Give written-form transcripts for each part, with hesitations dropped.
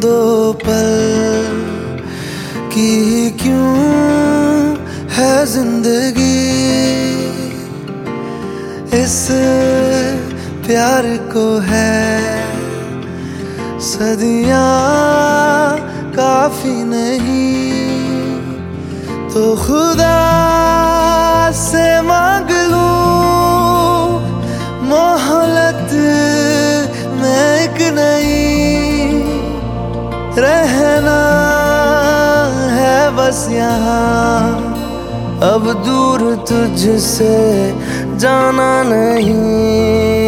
दो पल की क्यों है जिंदगी, इस प्यार को है सदियां काफी नहीं, तो खुदा से मांग लूं मोहलत में एक नहीं, रहना है बस यहाँ, अब दूर तुझसे जाना नहीं।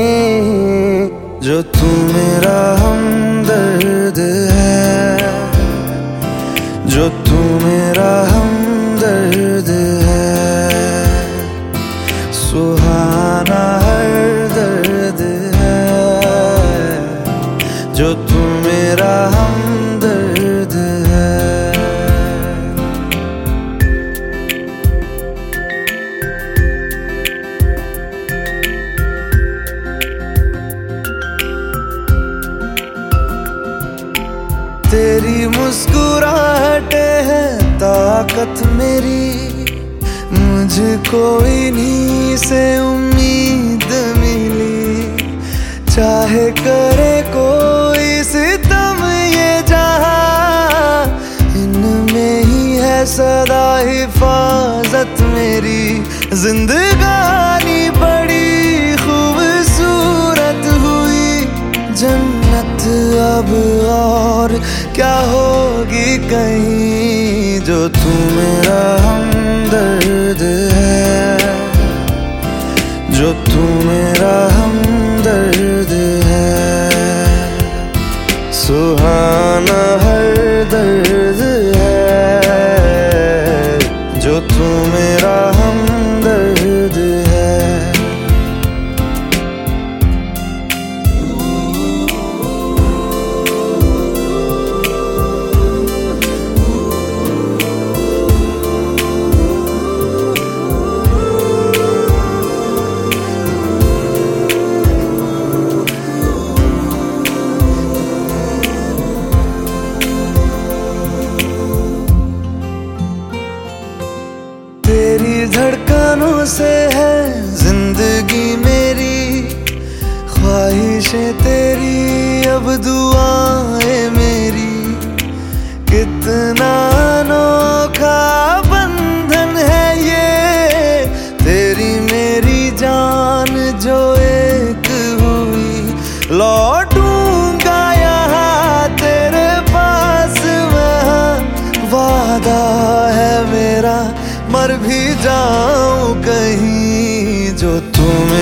जो तू मेरा हमदर्द है, जो तू मेरा हमदर्द है, सुहाना हर दर्द है, जो तू मेरा हमदर्द है। तेरी मुस्कुराहटें है ताकत मेरी, मुझको इन्हीं से उम्मीद मिली, चाहे करे कोई सितम ये जहां, इनमें ही है सदा हिफाजत मेरी। जिंदगानी बड़ी खूबसूरत हुई, जन्नत अब और क्या होगी कहीं, जो तू मेरा हमदर्द है, जो तू मेरा हमदर्द है, सुहाना हर दर्द है, जो तू मेरा हमदर्द है। तेरी धड़कनों से है जिंदगी मेरी, ख्वाहिशें तेरी अब दुआएं मेरी, कितना अनोखा बंधन है ये, तेरी मेरी जान जो एक हुई, लौटूंगा यहाँ तेरे पास मैं, वादा है मेरा मर भी जाऊं कहीं, जो तू